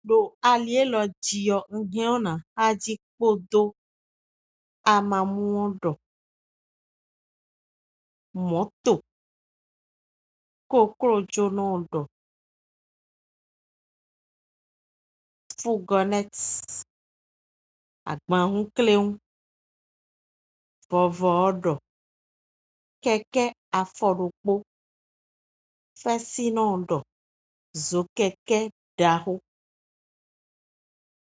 Ɖo alielɔ dziyɔ ŋhiɔna hadzikpodo amamuoɖɔ moto koklojonoɖɔ fugɔnet agbahukleu vɔvɔɔɖɔ kɛkɛ afɔɖokpo fɛsinɔɖɔ zokɛkɛ daho